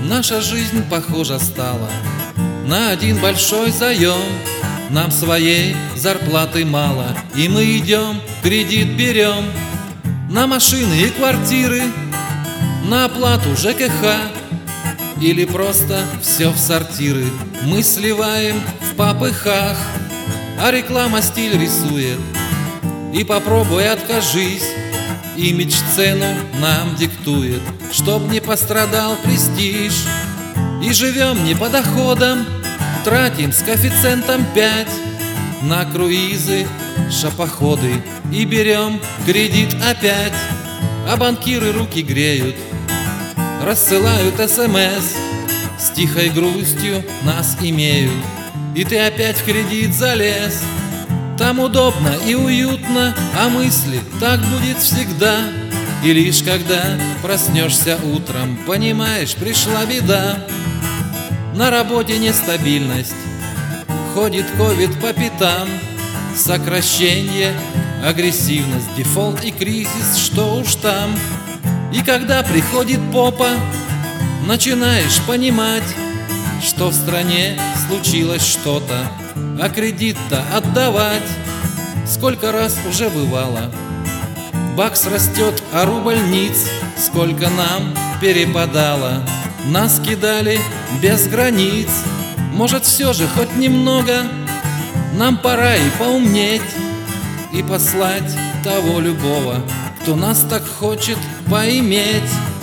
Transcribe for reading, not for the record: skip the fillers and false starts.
Наша жизнь похожа стала на один большой заем. Нам своей зарплаты мало, и мы идем, кредит берем на машины и квартиры, на оплату ЖКХ или просто все в сортиры. Мы сливаем в попыхах, а реклама стиль рисует. И попробуй откажись, имидж цену нам диктует, чтоб не пострадал престиж. И живем не по доходам, тратим с коэффициентом 5 на круизы, шопоходы и берем кредит опять. А банкиры руки греют, рассылают СМС, с тихой грустью нас имеют. И ты опять в кредит залез. Там удобно и уютно, а мысли так будет всегда. И лишь когда проснешься утром, понимаешь, пришла беда. На работе нестабильность, ходит ковид по пятам, сокращение, агрессивность, дефолт и кризис, что уж там. И когда приходит попа, начинаешь понимать, что в стране случилось что-то, а кредит-то отдавать сколько раз уже бывало. Бакс растет, а рубль ниц, сколько нам перепадало. Нас кидали без границ. Может, все же хоть немного нам пора и поумнеть, и послать того любого, кто нас так хочет поиметь.